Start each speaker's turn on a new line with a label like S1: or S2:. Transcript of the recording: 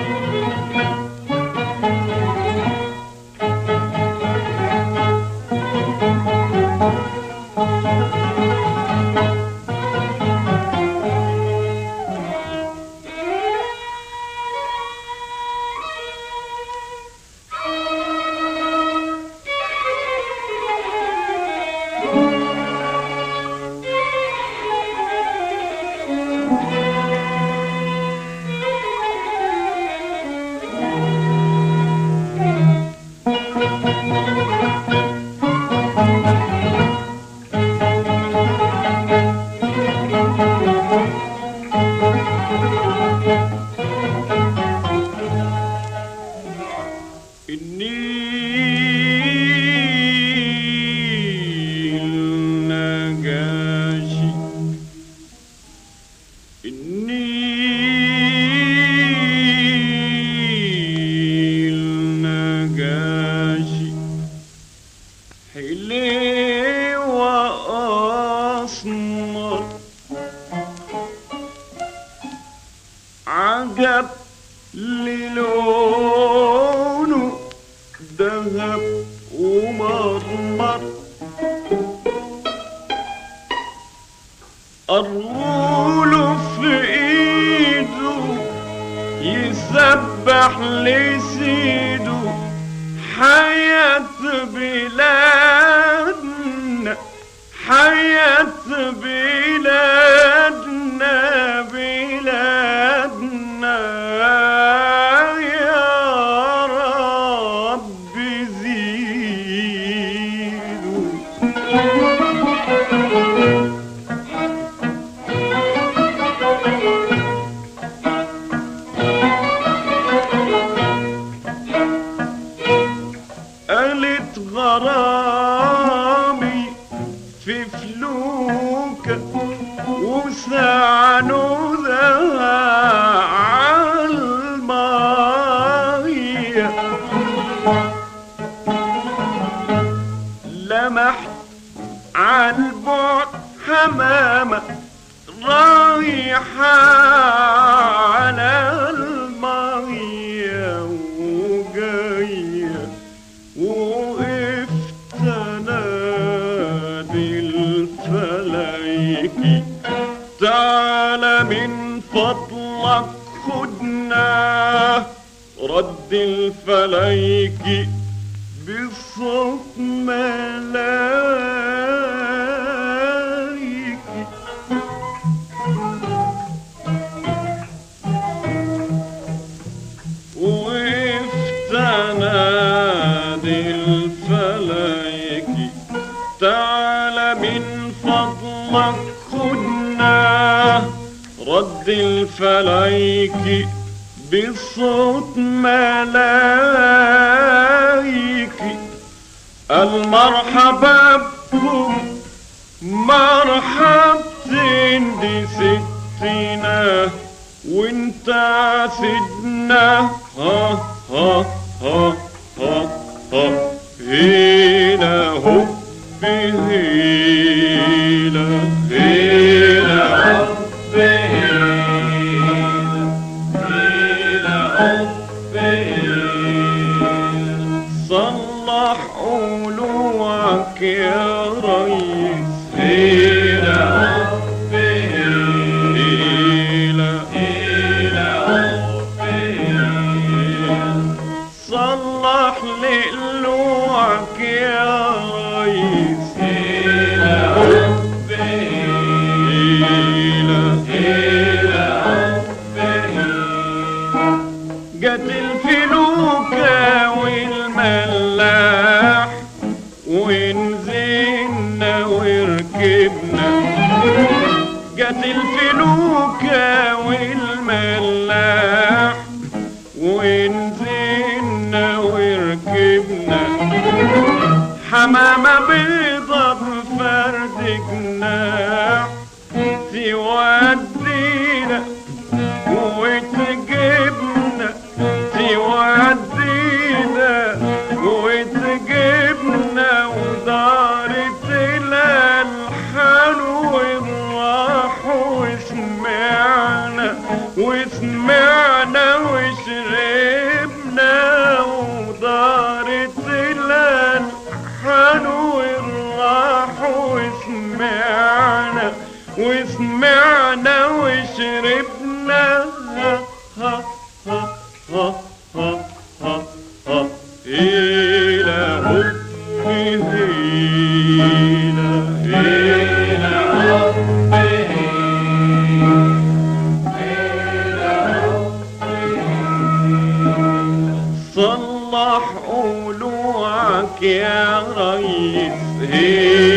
S1: عجب للونه ذهب ومرمر الرول في ايده يسبح لسيده حياة بلادنا حياة بلادنا بلادنا يا رب زيدوا قالت غرامي في فلوكة وسعنودها عالمية لمحت عالبعد حمامة رايحة على المية وجاية وقفت انادي الفلايكي تعالى من فضلك خدنا رد الفلايكي بصوت ملايكي وقفت انادي الفلايكي تعالى من فضلك خدنا رد الفلايكي بصوت ملايكي المرحبا بكم مرحبتين دي ستنا وانت سيدنا ها ها ها ها ها هنا هو بهيلا هنا هو صلح قلوعك يا ريس هيلا هيلا صلح لقلوعك يا ريس هيلا هيلا جت الفلوكة والملاح ونزلنا وركبنا جت الفلوكة والملاح ونزلنا وركبنا حمامة بيضة بفرد جناح تودينا وتجيبنا تودينا وتجيبنا ودارت الألحان والراح وسمعنا وسرعنا صلح قلوعك يا ريس.